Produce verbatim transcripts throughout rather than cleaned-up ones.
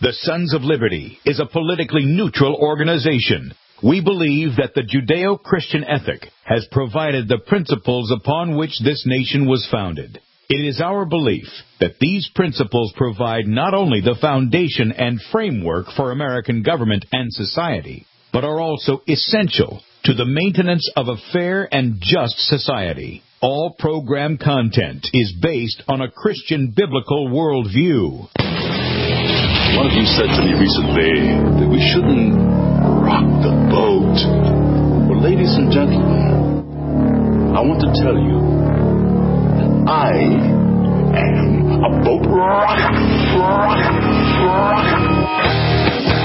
The Sons of Liberty is a politically neutral organization. We believe that the Judeo-Christian ethic has provided the principles upon which this nation was founded. It is our belief that these principles provide not only the foundation and framework for American government and society, but are also essential to the maintenance of a fair and just society. All program content is based on a Christian biblical worldview. One of you said to me recently that we shouldn't rock the boat. Well, ladies and gentlemen, I want to tell you that I am a boat rocker. rocker, rocker.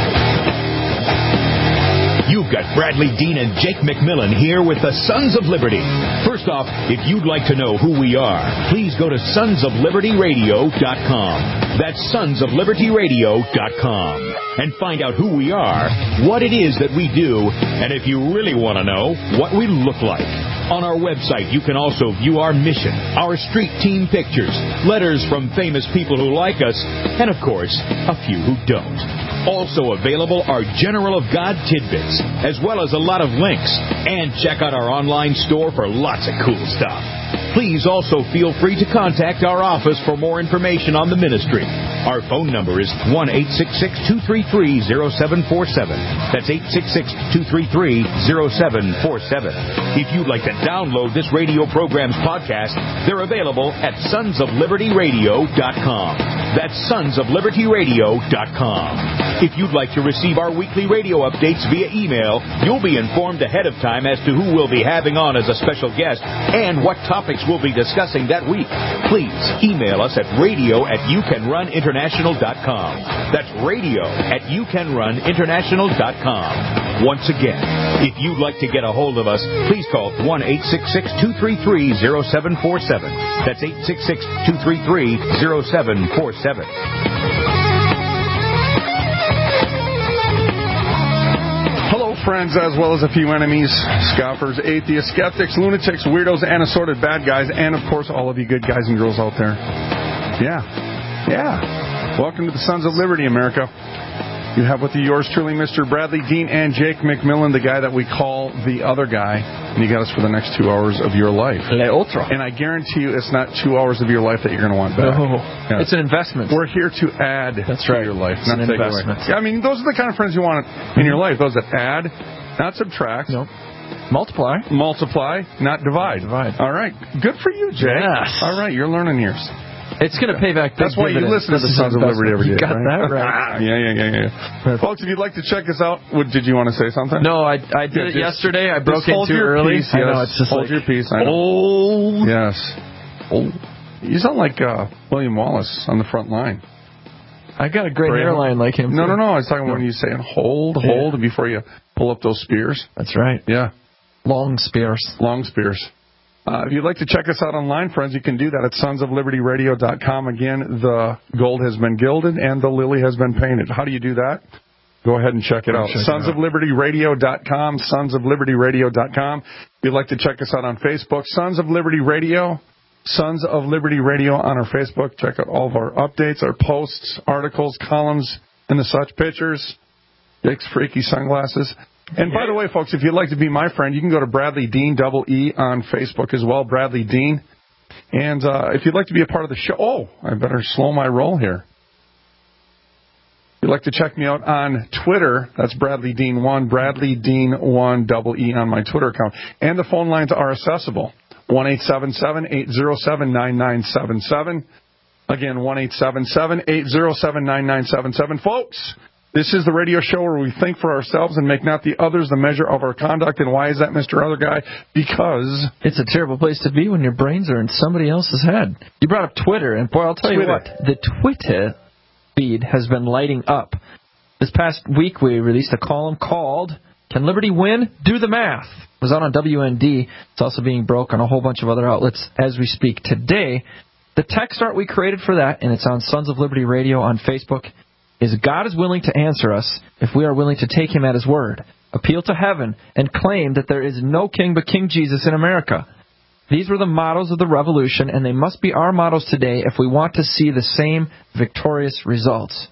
You've got Bradley Dean and Jake McMillan here with the Sons of Liberty. First off, if you'd like to know who we are, please go to sons of liberty radio dot com. That's sons of liberty radio dot com. And find out who we are, what it is that we do, and if you really want to know, what we look like. On our website, you can also view our mission, our street team pictures, letters from famous people who like us, and of course, a few who don't. Also available are General of God tidbits, as well as a lot of links. And check out our online store for lots of cool stuff. Please also feel free to contact our office for more information on the ministry. Our phone number is one eight six six, two three three, zero seven four seven. That's eight six six, two three three, zero seven four seven. If you'd like to download this radio program's podcast, they're available at sons of liberty radio dot com. That's sons of liberty radio dot com. If you'd like to receive our weekly radio updates via email, you'll be informed ahead of time as to who we'll be having on as a special guest and what topics we'll be discussing that week. Please email us at radio at you can run international dot com. That's radio at you can run international dot com. Once again, if you'd like to get a hold of us, please call one eight six six, two three three, zero seven four seven. That's eight six six, two three three, zero seven four seven. Friends, as well as a few enemies, scoffers, atheists, skeptics, lunatics, weirdos, and assorted bad guys, and of course all of you good guys and girls out there. Yeah, yeah. Welcome to the Sons of Liberty, America. You have with you yours truly, Mister Bradley Dean and Jake McMillan, the guy that we call the other guy, and you got us for the next two hours of your life. Le Ultra. And I guarantee you it's not two hours of your life that you're going to want back. No, yeah. It's an investment. We're here to add That's to right. your life, it's not an take investment. away. Yeah, I mean, those are the kind of friends you want in your life, those that add, not subtract. No. Multiply. Multiply, not divide. Divide. All right. Good for you, Jay. Yes. All right, you're learning yours. It's going to pay back big That's why you dividends. listen to the Sons of Liberty every day. You got right? that right. yeah, yeah, yeah, yeah. Folks, if you'd like to check us out, what, did you want to say something? No, I I did Yeah, it just- yesterday. I broke just in hold too your early. Peace, I yes. know, it's just hold like, your peace. I know. Oh. Yes. Oh. You sound like uh, William Wallace on the front line. I got a great Brave. hairline like him. No, too. no, no. I was talking No. when you saying hold, hold, Yeah. before you pull up those spears. That's right. Yeah. Long spears. Long spears. Uh, if you'd like to check us out online, friends, you can do that at sons of liberty radio dot com. Again, the gold has been gilded and the lily has been painted. How do you do that? Go ahead and check it out. sons of liberty radio dot com, sons of liberty radio dot com. If you'd like to check us out on Facebook, Sons of Liberty Radio, Sons of Liberty Radio on our Facebook. Check out all of our updates, our posts, articles, columns, and the such, pictures, Jake's freaky sunglasses. And by the way, folks, if you'd like to be my friend, you can go to Bradley Dean, double E, on Facebook as well, Bradley Dean. And uh, if you'd like to be a part of the show, oh, I better slow my roll here. If you'd like to check me out on Twitter, that's Bradley Dean one, Bradley Dean one, double E on my Twitter account. And the phone lines are accessible, one eight seven seven, eight zero seven, nine nine seven seven. Again, one eight seven seven, eight zero seven, nine nine seven seven. Folks, this is the radio show where we think for ourselves and make not the others the measure of our conduct. And why is that, Mister Other Guy? Because it's a terrible place to be when your brains are in somebody else's head. You brought up Twitter, and boy, I'll tell Twitter. you what, the Twitter feed has been lighting up. This past week, we released a column called "Can Liberty Win? Do the Math." It was out on W N D. It's also being broke on a whole bunch of other outlets as we speak today. The text art we created for that, and it's on Sons of Liberty Radio on Facebook, is God is willing to answer us if we are willing to take him at his word, appeal to heaven, and claim that there is no king but King Jesus in America. These were the mottos of the revolution, and they must be our mottos today if we want to see the same victorious results.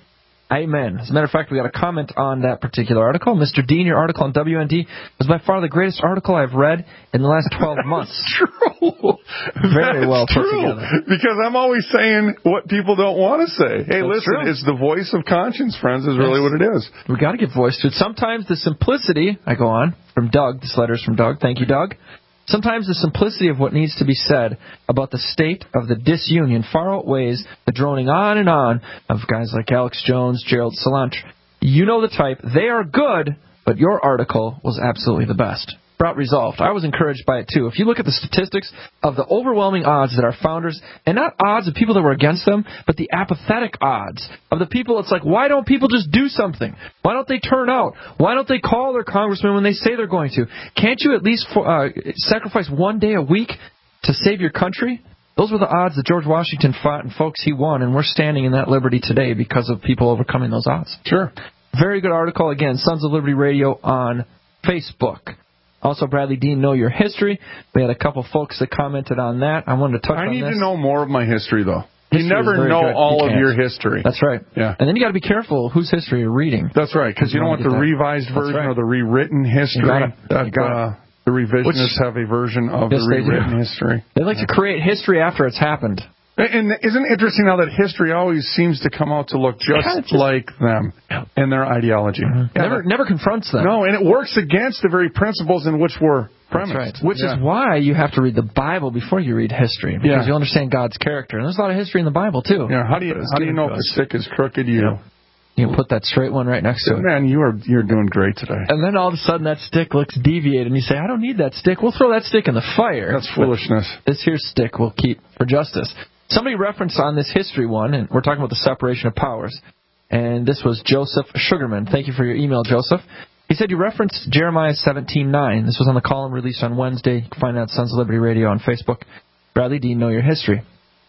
Amen. As a matter of fact, we got a comment on that particular article. Mister Dean, your article on W N D was by far the greatest article I've read in the last twelve months. True. Very That's well put true. together. Because I'm always saying what people don't want to say. Hey, That's listen, true. it's the voice of conscience, friends, is really Yes. what it is. We got to give voice to it. Sometimes the simplicity, I go on, from Doug, this letter's from Doug, thank you, Doug. Sometimes the simplicity of what needs to be said about the state of the disunion far outweighs the droning on and on of guys like Alex Jones, Gerald Salantre. You know the type. They are good, but your article was absolutely the best. Brought resolved. I was encouraged by it, too. If you look at the statistics of the overwhelming odds that our founders, and not odds of people that were against them, but the apathetic odds of the people, it's like, why don't people just do something? Why don't they turn out? Why don't they call their congressman when they say they're going to? Can't you at least uh, sacrifice one day a week to save your country? Those were the odds that George Washington fought, and folks, he won, and we're standing in that liberty today because of people overcoming those odds. Sure. Very good article. Again, Sons of Liberty Radio on Facebook. Also, Bradley Dean, Know Your History. We had a couple folks that commented on that. I wanted to touch I on need this. to know more of my history, though. History you never is know very good. all You of can't. your history. That's right. Yeah. And then you got to be careful whose history you're reading. That's right, because you don't want the Get that. revised That's version right. or the rewritten history. You gotta- that, you gotta. uh, the revisionists Which- have a version of Yes, the they do. rewritten history. They like to create history after it's happened. And isn't it interesting how that history always seems to come out to look just, Yeah, it's just- like them and their ideology? Mm-hmm. Yeah, Never, that- never confronts them. no, and it works against the very principles in which we're premised. That's right. Which Yeah. is why you have to read the Bible before you read history, because Yeah. you'll understand God's character. And there's a lot of history in the Bible too. Yeah, how do you But it's how do you given know to if the us. stick is crooked? You, Yeah. You can put that straight one right next to it. man, you are you're doing great today. And then all of a sudden that stick looks deviated, and you say, I don't need that stick. We'll throw that stick in the fire. That's foolishness. This here stick we'll keep for justice. Somebody referenced on this history one, and we're talking about the separation of powers, and this was Joseph Sugarman. Thank you for your email, Joseph. He said you referenced Jeremiah seventeen nine. This was on the column released on Wednesday. You can find it at Sons of Liberty Radio on Facebook. Bradley Dean, Know Your History.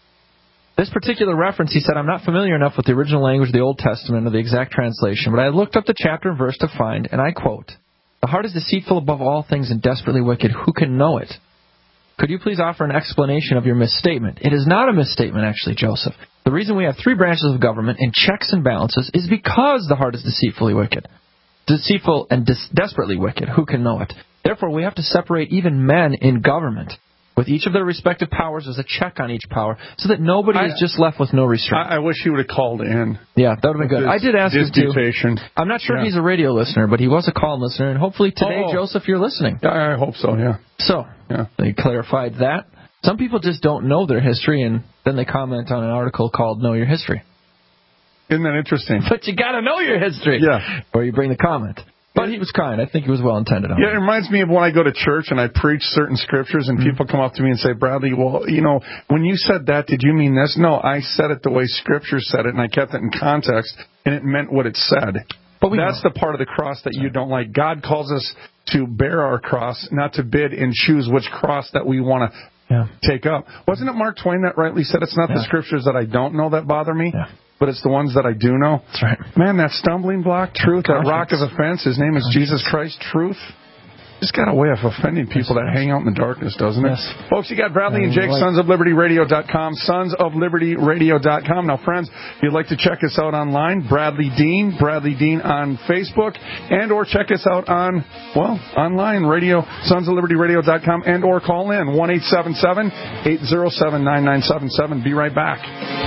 This particular reference, he said, I'm not familiar enough with the original language of the Old Testament or the exact translation, but I looked up the chapter and verse to find, and I quote, "The heart is deceitful above all things and desperately wicked. Who can know it?" Could you please offer an explanation of your misstatement? It is not a misstatement, actually, Joseph. The reason we have three branches of government and checks and balances is because the heart is deceitfully wicked. Deceitful and des- desperately wicked. Who can know it? Therefore, we have to separate even men in government. With each of their respective powers, there's a check on each power, so that nobody I, is just left with no restraint. I, I wish he would have called in. Yeah, that would have been good. This I did ask him to. disputation. I'm not sure Yeah. if he's a radio listener, but he was a call listener, and hopefully today, Oh. Joseph, you're listening. Yeah, I hope so. Yeah. So, Yeah. they clarified that. Some people just don't know their history, and then they comment on an article called Know Your History. Isn't that interesting? But you got to know your history. Yeah. Or you bring the comment. But he was kind. I think he was well intended on Yeah, it. it reminds me of when I go to church and I preach certain scriptures and Mm-hmm. people come up to me and say, Bradley, well, you know, when you said that, did you mean this? No, I said it the way Scripture said it, and I kept it in context, and it meant what it said. But we That's know. the part of the cross that you don't like. God calls us to bear our cross, not to bid and choose which cross that we want to Yeah. take up. Wasn't it Mark Twain that rightly said, it's not Yeah. the scriptures that I don't know that bother me, Yeah. but it's the ones that I do know? That's right. Man, that stumbling block, truth, that rock of Conscience. offense, his name is Jesus Christ, truth. It's got a way of offending people that hang out in the darkness, doesn't it? Yes. Folks, you got Bradley and And Jake, like- sons of liberty radio dot com, sons of liberty radio dot com. Now, friends, if you'd like to check us out online, Bradley Dean, Bradley Dean on Facebook, and or check us out on, well, online, radio, sons of liberty radio dot com, and or call in, one eight seven seven, eight zero seven, nine nine seven seven. Be right back.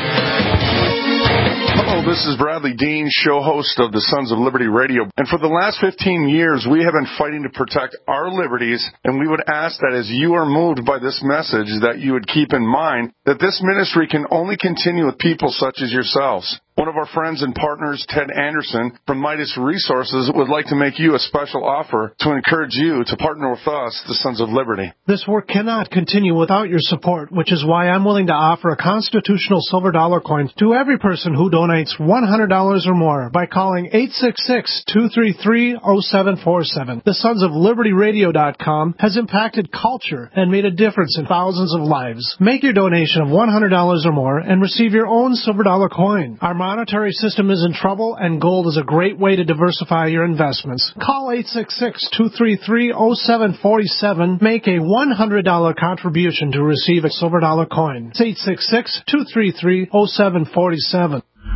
Hello, this is Bradley Dean, show host of the Sons of Liberty Radio. And for the last fifteen years, we have been fighting to protect our liberties, and we would ask that as you are moved by this message, that you would keep in mind that this ministry can only continue with people such as yourselves. One of our friends and partners, Ted Anderson from Midas Resources, would like to make you a special offer to encourage you to partner with us, the Sons of Liberty. This work cannot continue without your support, which is why I'm willing to offer a constitutional silver dollar coin to every person who donates one hundred dollars or more by calling eight six six, two three three, zero seven four seven. The Sons of Liberty Radio dot com has impacted culture and made a difference in thousands of lives. Make your donation of one hundred dollars or more and receive your own silver dollar coin. Our monetary system is in trouble, and gold is a great way to diversify your investments. Call eight six six, two three three, zero seven four seven. Make a one hundred dollars contribution to receive a silver dollar coin. It's eight six six, two three three, zero seven four seven.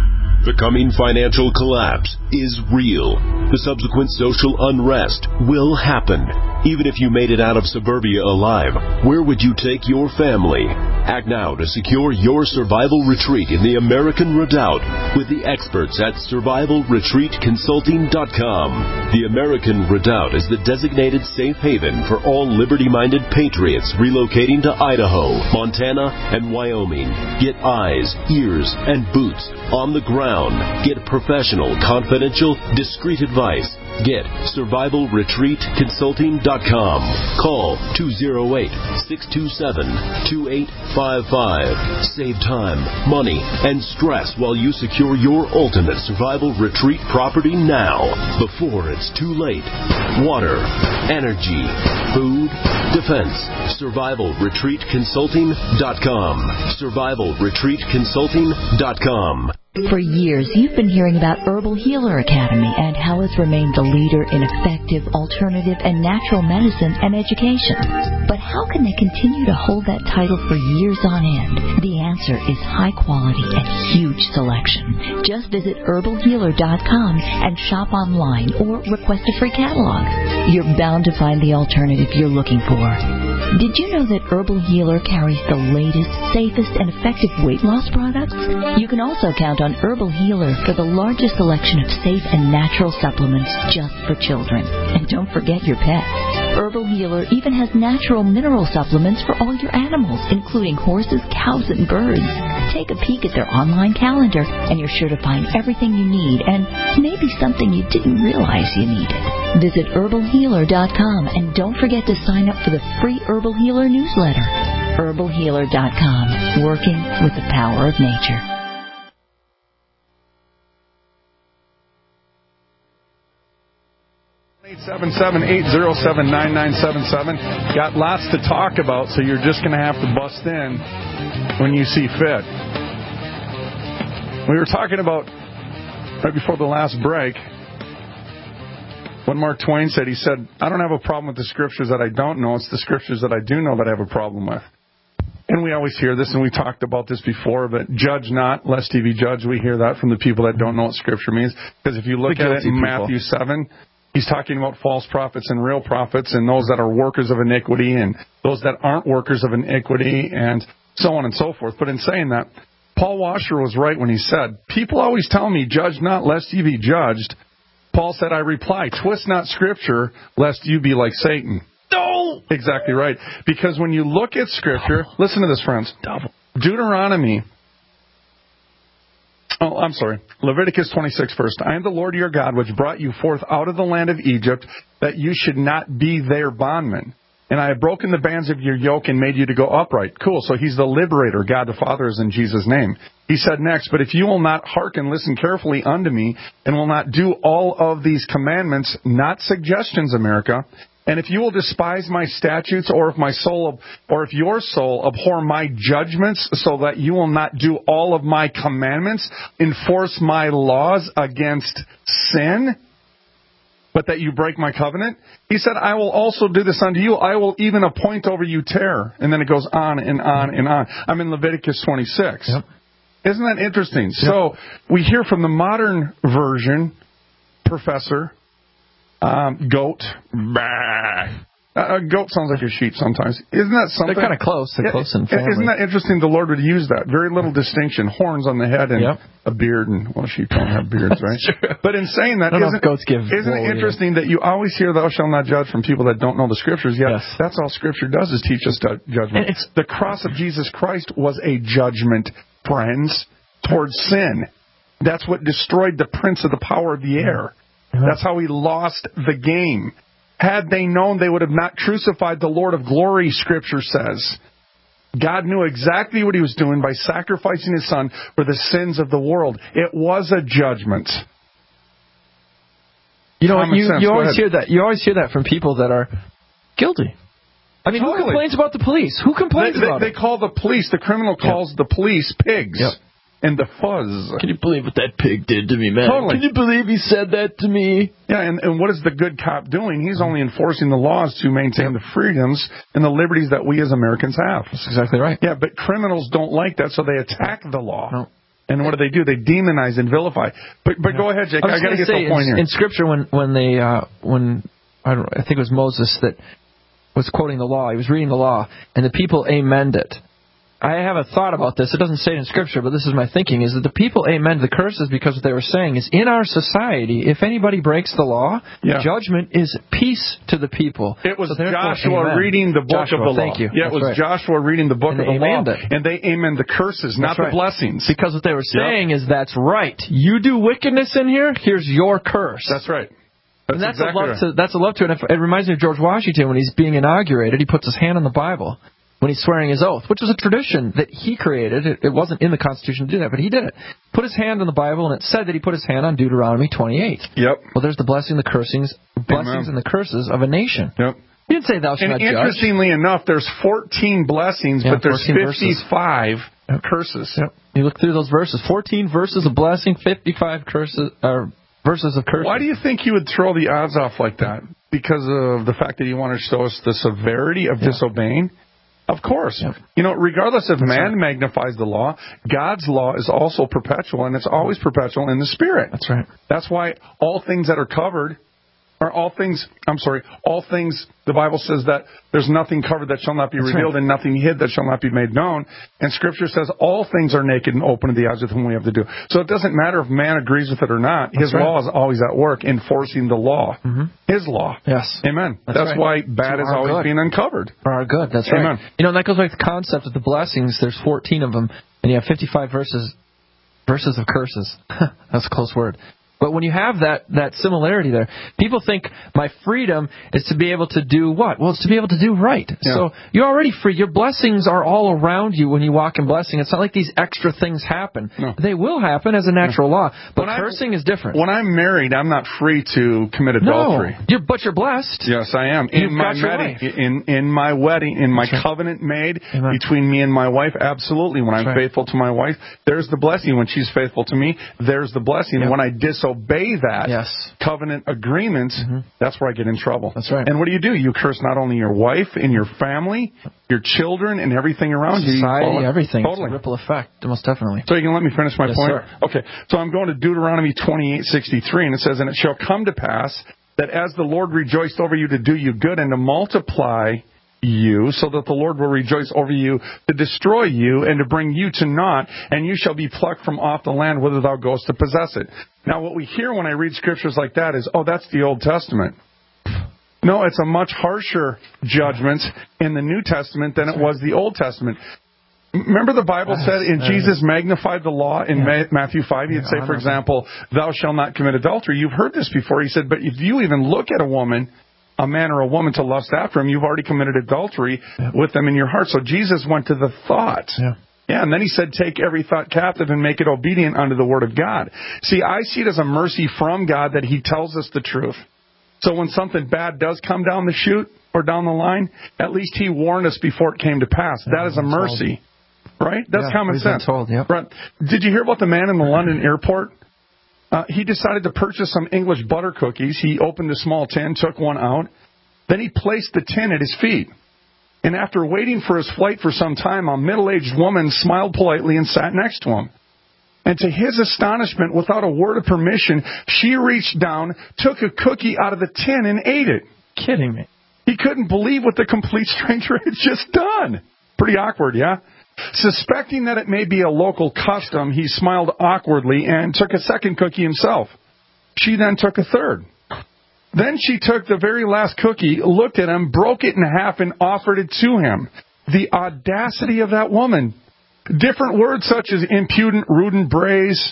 The coming financial collapse is real. The subsequent social unrest will happen. Even if you made it out of suburbia alive, where would you take your family? Act now to secure your survival retreat in the American Redoubt with the experts at survival retreat consulting dot com. The American Redoubt is the designated safe haven for all liberty-minded patriots relocating to Idaho, Montana, and Wyoming. Get eyes, ears, and boots on the ground. Get professional, confidential, discreet advice. Get survival retreat consulting dot com. Call two oh eight, six two seven, two eight five five. Save time, money, and stress while you secure your ultimate survival retreat property now, before it's too late. Water, energy, food, defense. survival retreat consulting dot com. survival retreat consulting dot com. For years, you've been hearing about Herbal Healer Academy and how it's remained the leader in effective, alternative, and natural medicine and education. But how can they continue to hold that title for years on end? The answer is high quality and huge selection. Just visit herbal healer dot com and shop online or request a free catalog. You're bound to find the alternative you're looking for. Did you know that Herbal Healer carries the latest, safest, and effective weight loss products? You can also count on Herbal Healer for the largest selection of safe and natural supplements just for children. And don't forget your pets. Herbal Healer even has natural mineral supplements for all your animals, including horses, cows, and birds. Take a peek at their online calendar, and you're sure to find everything you need and maybe something you didn't realize you needed. Visit herbal healer dot com and don't forget to sign up for the free Herbal Healer newsletter. herbal healer dot com, working with the power of nature. eight seven seven, eight oh seven, nine nine seven seven. Got lots to talk about, so you're just going to have to bust in when you see fit. We were talking about, right before the last break, what Mark Twain said. He said, I don't have a problem with the scriptures that I don't know. It's the scriptures that I do know that I have a problem with. And we always hear this, and we talked about this before, but judge not, lest ye be judged. We hear that from the people that don't know what scripture means. Because if you look at it in Matthew seven, he's talking about false prophets and real prophets, and those that are workers of iniquity and those that aren't workers of iniquity, and so on and so forth. But in saying that, Paul Washer was right when he said, people always tell me, judge not, lest ye be judged. Paul said, I reply, twist not Scripture, lest you be like Satan. No! Exactly right. Because when you look at Scripture, Double. Listen to this, friends. Double. Deuteronomy, oh, I'm sorry, Leviticus twenty-six first. I am the Lord your God, which brought you forth out of the land of Egypt, that you should not be their bondmen. And I have broken the bands of your yoke and made you to go upright. Cool. So he's the liberator. God the Father is in Jesus' name. He said next, but if you will not hearken, listen carefully unto me, and will not do all of these commandments, not suggestions, America, and if you will despise my statutes, or if my soul, or if your soul abhor my judgments, so that you will not do all of my commandments, enforce my laws against sin, but that you break my covenant, he said, I will also do this unto you. I will even appoint over you terror. And then it goes on and on and on. I'm in Leviticus twenty-six. Yep. Isn't that interesting? Yep. So we hear from the modern version, Professor, um, goat, bah. Uh, a goat sounds like a sheep sometimes. Isn't that something? They're kind of close. They're close in family. Isn't that interesting? The Lord would use that. Very little distinction. Horns on the head and yep. a beard. And, well, sheep don't have beards, right? But in saying that, isn't, goats give isn't it interesting either. That you always hear thou shalt not judge from people that don't know the Scriptures? Yet yes. That's all Scripture does, is teach us judgment. It's, the cross of Jesus Christ was a judgment, friends, towards sin. That's what destroyed the prince of the power of the air. Mm-hmm. That's how he lost the game. Had they known, they would have not crucified the Lord of glory, Scripture says. God knew exactly what he was doing by sacrificing his Son for the sins of the world. It was a judgment. You know, you, you always hear that. You always hear that from people that are guilty. I mean, totally. Who complains about the police? Who complains they, about they, it? They call the police, the criminal calls yep. the police pigs. Yep. And the fuzz. Can you believe what that pig did to me, man? Totally. Can you believe he said that to me? Yeah, and, and what is the good cop doing? He's only enforcing the laws to maintain the freedoms and the liberties that we as Americans have. That's exactly right. Yeah, but criminals don't like that, so they attack the law. No. And what do they do? They demonize and vilify. But but yeah. go ahead, Jake. I, I got to get to the point in, here. In Scripture, when when they uh, when I don't I think it was Moses that was quoting the law. He was reading the law, and the people amened it. I have a thought about this. It doesn't say it in Scripture, but this is my thinking, is that the people amen the curses because what they were saying is, in our society, if anybody breaks the law, yeah. judgment is peace to the people. It was so Joshua amen. reading the book Joshua, of the law. Thank you. Yeah, That's it was right. Joshua reading the book and of the law, it. and they amen the curses, not that's right. the blessings. Because what they were saying yep. is, that's right. You do wickedness in here, here's your curse. That's right. That's and that's exactly a love right. to that's a love to it. It reminds me of George Washington when he's being inaugurated. He puts his hand on the Bible when he's swearing his oath, which was a tradition that he created. It, it wasn't in the Constitution to do that, but he did it. Put his hand on the Bible, and it said that he put his hand on Deuteronomy twenty-eight. Yep. Well, there's the blessing, the cursings, blessings, Amen. and the curses of a nation. Yep. He didn't say thou shalt and not judge. Interestingly enough, there's fourteen blessings, yeah, but there's fifty-five yep. curses. Yep. You look through those verses: fourteen verses of blessing, fifty-five curses. Uh, Verses of curses. Why do you think you would throw the odds off like that? Because of the fact that you want to show us the severity of yeah. disobeying? Of course. Yeah. You know, regardless if That's man right. magnifies the law, God's law is also perpetual, and it's always perpetual in the Spirit. That's right. That's why all things that are covered are all things, I'm sorry, all things, the Bible says that there's nothing covered that shall not be That's revealed right. and nothing hid that shall not be made known. And Scripture says all things are naked and open to the eyes with whom we have to do. So it doesn't matter if man agrees with it or not. That's His right. law is always at work enforcing the law. Mm-hmm. His law. Yes. Amen. That's, That's right. why bad is always good. being uncovered. For our good. That's Amen. right. You know, and that goes back to the concept of the blessings. There's fourteen of them, and you have fifty-five verses verses of curses. That's a close word. But when you have that, that similarity there, people think my freedom is to be able to do what? Well, it's to be able to do right. Yeah. So you're already free. Your blessings are all around you when you walk in blessing. It's not like these extra things happen. No. They will happen as a natural no. law. But when cursing I, is different. When I'm married, I'm not free to commit adultery. No, you're, but you're blessed. Yes, I am. You've in my wedding, in, in my wedding, in my right. covenant made Amen. Between me and my wife, absolutely. When I'm right. faithful to my wife, there's the blessing. When she's faithful to me, there's the blessing. Yep. When I disobey that, Yes. covenant agreements, mm-hmm. that's where I get in trouble. That's right. And what do you do? You curse not only your wife and your family, your children, and everything around Society, you. Society, everything. Totally. It's a ripple effect, most definitely. So you can let me finish my yes, point? Sir. Okay. So I'm going to Deuteronomy twenty-eight sixty-three, and it says, "And it shall come to pass that as the Lord rejoiced over you to do you good and to multiply you, so that the Lord will rejoice over you to destroy you and to bring you to naught, and you shall be plucked from off the land whither thou goest to possess it." Now, what we hear when I read scriptures like that is, oh, that's the Old Testament. No, it's a much harsher judgment in the New Testament than it was the Old Testament. Remember the Bible said, and Jesus magnified the law in yeah. Matthew five. He'd say, for example, thou shalt not commit adultery. You've heard this before. He said, but if you even look at a woman, a man or a woman, to lust after him, you've already committed adultery yeah. with them in your heart. So Jesus went to the thought. Yeah. Yeah, and then he said, take every thought captive and make it obedient unto the word of God. See, I see it as a mercy from God that he tells us the truth. So when something bad does come down the chute or down the line, at least he warned us before it came to pass. Yeah, that is a mercy. Right? That's yeah, common sense. Told, yep. Right. Did you hear about the man in the London airport? Uh, he decided to purchase some English butter cookies. He opened a small tin, took one out. Then he placed the tin at his feet. And after waiting for his flight for some time, a middle-aged woman smiled politely and sat next to him. And to his astonishment, without a word of permission, she reached down, took a cookie out of the tin, and ate it. Kidding me. He couldn't believe what the complete stranger had just done. Pretty awkward, yeah? Suspecting that it may be a local custom, he smiled awkwardly and took a second cookie himself. She then took a third. Then she took the very last cookie, looked at him, broke it in half, and offered it to him. The audacity of that woman. Different words such as impudent, rude, and brazen,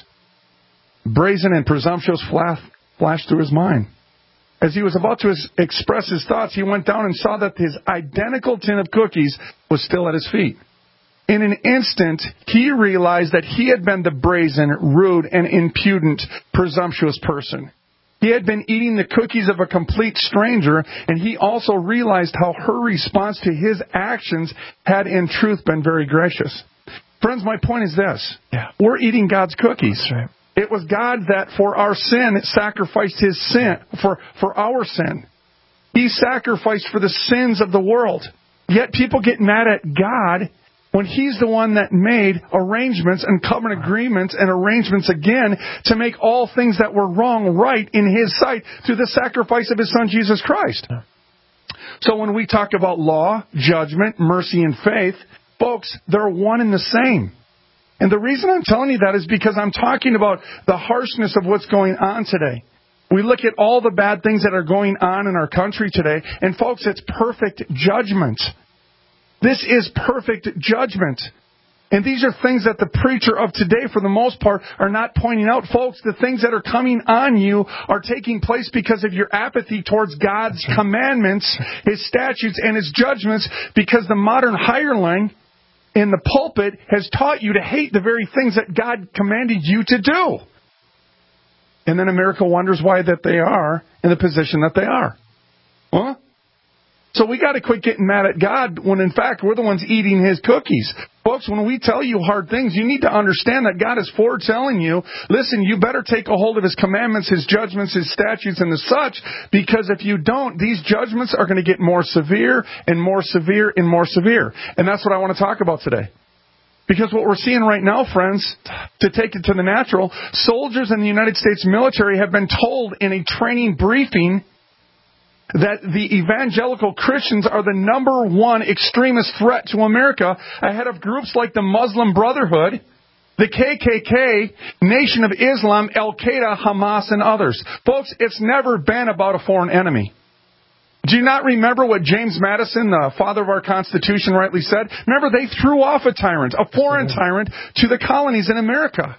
brazen and presumptuous flashed through his mind. As he was about to express his thoughts, he went down and saw that his identical tin of cookies was still at his feet. In an instant, he realized that he had been the brazen, rude, and impudent, presumptuous person. He had been eating the cookies of a complete stranger, and he also realized how her response to his actions had in truth been very gracious. Friends, my point is this. Yeah. We're eating God's cookies. That's right. It was God that for our sin sacrificed his sin, for, for our sin. He sacrificed for the sins of the world. Yet people get mad at God when He's the one that made arrangements and covenant agreements and arrangements again to make all things that were wrong right in His sight through the sacrifice of His Son, Jesus Christ. So when we talk about law, judgment, mercy, and faith, folks, they're one and the same. And the reason I'm telling you that is because I'm talking about the harshness of what's going on today. We look at all the bad things that are going on in our country today, and folks, it's perfect judgment. This is perfect judgment. And these are things that the preacher of today, for the most part, are not pointing out. Folks, the things that are coming on you are taking place because of your apathy towards God's commandments, His statutes, and His judgments, because the modern hireling in the pulpit has taught you to hate the very things that God commanded you to do. And then America wonders why that they are in the position that they are. Huh? So we got to quit getting mad at God when, in fact, we're the ones eating His cookies. Folks, when we tell you hard things, you need to understand that God is foretelling you, listen, you better take a hold of His commandments, His judgments, His statutes, and the such, because if you don't, these judgments are going to get more severe and more severe and more severe. And that's what I want to talk about today. Because what we're seeing right now, friends, to take it to the natural, soldiers in the United States military have been told in a training briefing that the evangelical Christians are the number one extremist threat to America, ahead of groups like the Muslim Brotherhood, the K K K, Nation of Islam, Al-Qaeda, Hamas, and others. Folks, it's never been about a foreign enemy. Do you not remember what James Madison, the father of our Constitution, rightly said? Remember, they threw off a tyrant, a foreign tyrant, to the colonies in America.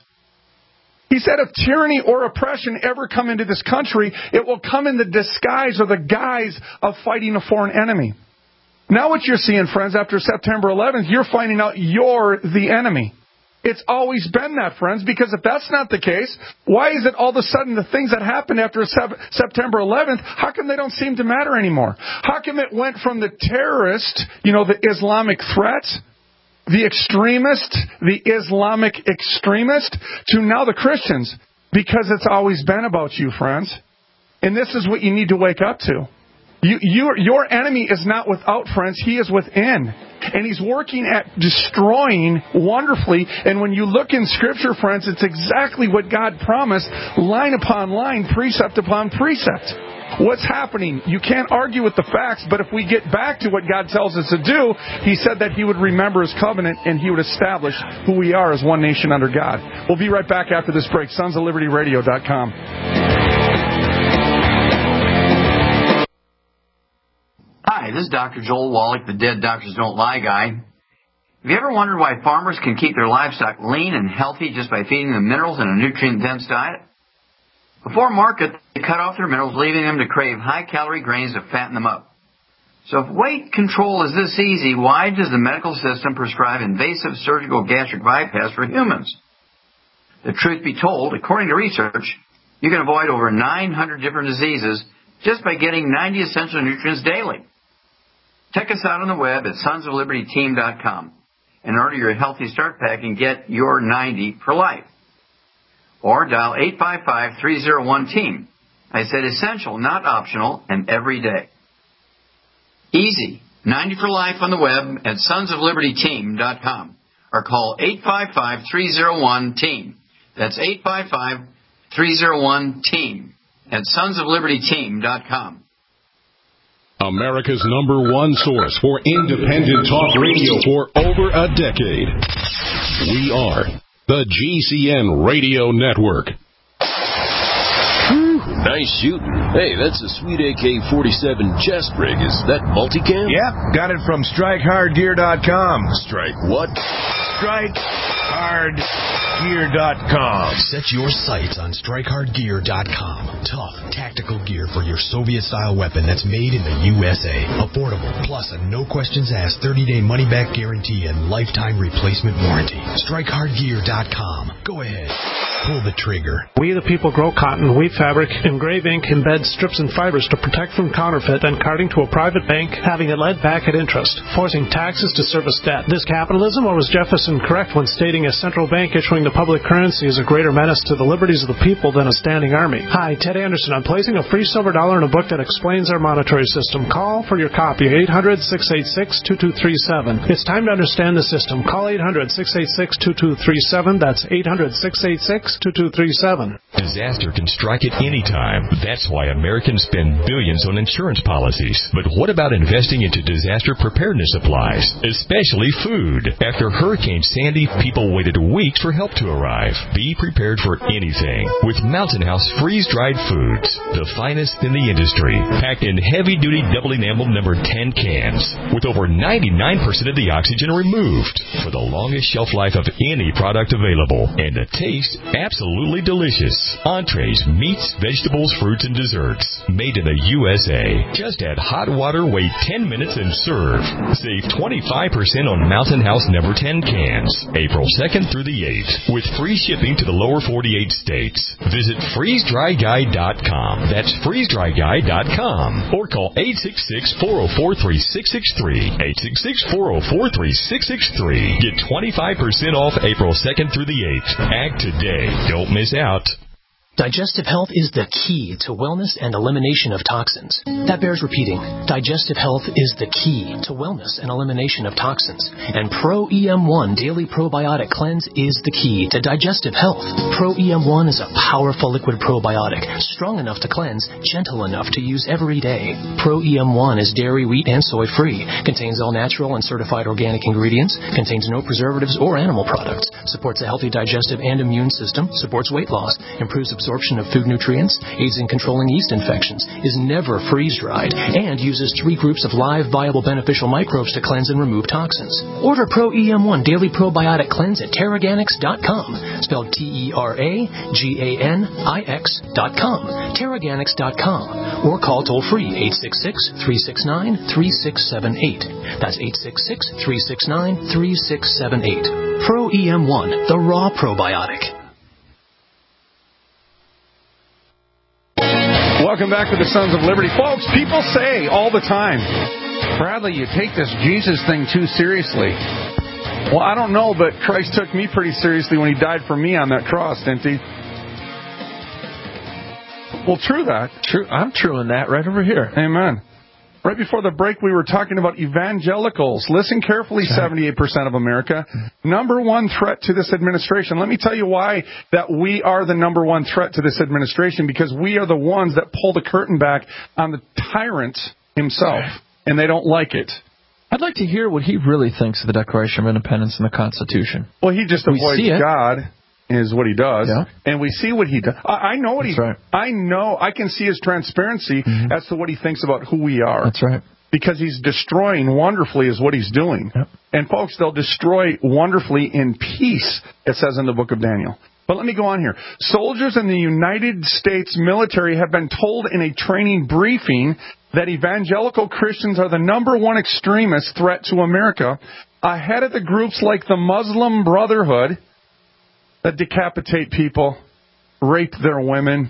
He said if tyranny or oppression ever come into this country, it will come in the disguise or the guise of fighting a foreign enemy. Now what you're seeing, friends, after September eleventh, you're finding out you're the enemy. It's always been that, friends, because if that's not the case, why is it all of a sudden the things that happened after September eleventh, how come they don't seem to matter anymore? How come it went from the terrorist, you know, the Islamic threat, the extremist, the Islamic extremist, to now the Christians? Because it's always been about you, friends. And this is what you need to wake up to. You, your, your enemy is not without, friends. He is within. And he's working at destroying wonderfully. And when you look in Scripture, friends, it's exactly what God promised, line upon line, precept upon precept. What's happening? You can't argue with the facts, but if we get back to what God tells us to do, He said that He would remember His covenant and He would establish who we are as one nation under God. We'll be right back after this break. Sons of Liberty Radio dot com. Hi, this is Doctor Joel Wallach, the Dead Doctors Don't Lie guy. Have you ever wondered why farmers can keep their livestock lean and healthy just by feeding them minerals in a nutrient-dense diet? Before market, they cut off their minerals, leaving them to crave high-calorie grains to fatten them up. So if weight control is this easy, why does the medical system prescribe invasive surgical gastric bypass for humans? The truth be told, according to research, you can avoid over nine hundred different diseases just by getting ninety essential nutrients daily. Check us out on the web at sons of liberty team dot com and order your Healthy Start Pack and get your ninety for life. Or dial eight five five, three oh one, team. I said essential, not optional, and every day. Easy. ninety for life on the web at sons of liberty team dot com. Or call eight five five, three oh one, team. That's eight five five, three oh one, team at sons of liberty team dot com. America's number one source for independent talk radio for over a decade. We are the G C N Radio Network. Whew, nice shooting. Hey, that's a sweet A K forty-seven chest rig. Is that multicam? Yep, got it from strike hard gear dot com. Strike what? strike hard gear dot com. Set your sights on strike hard gear dot com. Tough, tactical gear for your Soviet-style weapon that's made in the U S A. Affordable, plus a no-questions-asked thirty-day money-back guarantee and lifetime replacement warranty. strike hard gear dot com. Go ahead. Pull the trigger. We the people grow cotton, weave fabric, engrave ink, embed strips and fibers to protect from counterfeit and carting to a private bank, having it led back at interest, forcing taxes to service debt. This capitalism, or was Jefferson correct when stating a central bank issuing the public currency is a greater menace to the liberties of the people than a standing army. Hi, Ted Anderson. I'm placing a free silver dollar in a book that explains our monetary system. Call for your copy, eight hundred, six eight six, two two three seven. It's time to understand the system. Call eight hundred, six eight six, two two three seven. That's eight hundred, six eight six, two two three seven. Disaster can strike at any time. That's why Americans spend billions on insurance policies. But what about investing into disaster preparedness supplies, especially food? After Hurricane Sandy, people waited weeks for help to arrive. Be prepared for anything with Mountain House freeze-dried foods, the finest in the industry, packed in heavy-duty double-enameled number ten cans with over ninety-nine percent of the oxygen removed for the longest shelf life of any product available, and the taste absolutely delicious. Entrees, meats, vegetables, fruits, and desserts made in the U S A. Just add hot water, wait ten minutes, and serve. Save twenty-five percent on Mountain House number ten cans, April second through the eighth, with free shipping to the lower forty-eight states. Visit freeze dry guy dot com. That's freeze dry guy dot com. Or call eight six six, four oh four, three six six three. eight six six, four oh four, three six six three. Get twenty-five percent off April second through the eighth. Act today. Don't miss out. Digestive health is the key to wellness and elimination of toxins. That bears repeating. Digestive health is the key to wellness and elimination of toxins. And Pro E M one Daily Probiotic Cleanse is the key to digestive health. Pro E M one is a powerful liquid probiotic, strong enough to cleanse, gentle enough to use every day. Pro E M one is dairy, wheat, and soy-free, contains all natural and certified organic ingredients, contains no preservatives or animal products, supports a healthy digestive and immune system, supports weight loss, improves absorption of food nutrients, aids in controlling yeast infections, is never freeze-dried, and uses three groups of live, viable, beneficial microbes to cleanse and remove toxins. Order Pro E M one Daily Probiotic Cleanse at Terraganix dot com, spelled T E R A G A N I X dot com, Terraganix dot com, or call toll-free eight six six, three six nine, three six seven eight. That's eight six six, three six nine, three six seven eight. Pro E M one, the raw probiotic. Welcome back to the Sons of Liberty. Folks, people say all the time, Bradley, you take this Jesus thing too seriously. Well, I don't know, but Christ took me pretty seriously when he died for me on that cross, didn't he? Well, true that. True. I'm true in that right over here. Amen. Right before the break, we were talking about evangelicals. Listen carefully, seventy-eight percent of America. Number one threat to this administration. Let me tell you why that we are the number one threat to this administration, because we are the ones that pull the curtain back on the tyrant himself, and they don't like it. I'd like to hear what he really thinks of the Declaration of Independence and the Constitution. Well, he just avoids God. Is what he does, yeah. And we see what he does. I, I know what That's he. Right. I know. I can see his transparency mm-hmm. as to what he thinks about who we are. That's right. Because he's destroying wonderfully is what he's doing. Yep. And folks, they'll destroy wonderfully in peace. It says in the book of Daniel. But let me go on here. Soldiers in the United States military have been told in a training briefing that evangelical Christians are the number one extremist threat to America, ahead of the groups like the Muslim Brotherhood, that decapitate people, rape their women,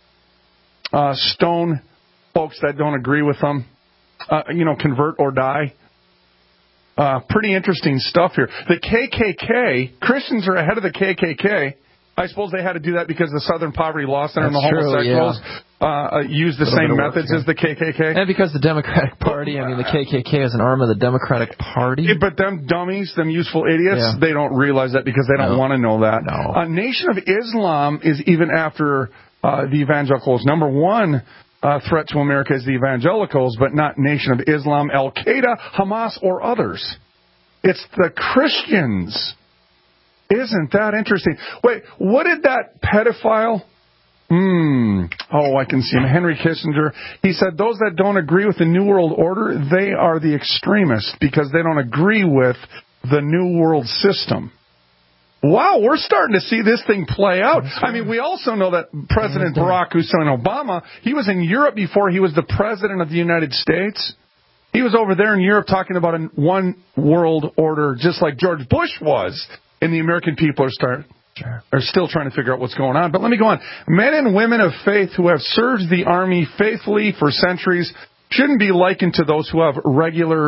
uh, stone folks that don't agree with them, uh, you know, convert or die. Uh, pretty interesting stuff here. The K K K, Christians are ahead of the K K K. I suppose they had to do that because the Southern Poverty Law Center and the homosexuals true, yeah. uh, use the same methods as the K K K. And because the Democratic Party, I mean, the K K K is an arm of the Democratic Party. Yeah, but them dummies, them useful idiots, yeah. they don't realize that because they don't no. want to know that. No. Uh, Nation of Islam is even after uh, the evangelicals. Number one uh, threat to America is the evangelicals, but not Nation of Islam, Al-Qaeda, Hamas, or others. It's the Christians. Isn't that interesting? Wait, what did that pedophile... Hmm. Oh, I can see him. Henry Kissinger. He said those that don't agree with the New World Order, they are the extremists because they don't agree with the New World System. Wow, we're starting to see this thing play out. I mean, we also know that President Barack Hussein Obama, he was in Europe before he was the President of the United States. He was over there in Europe talking about a one world order just like George Bush was. And the American people are start sure. are still trying to figure out what's going on. But let me go on. Men and women of faith who have served the Army faithfully for centuries shouldn't be likened to those who have regular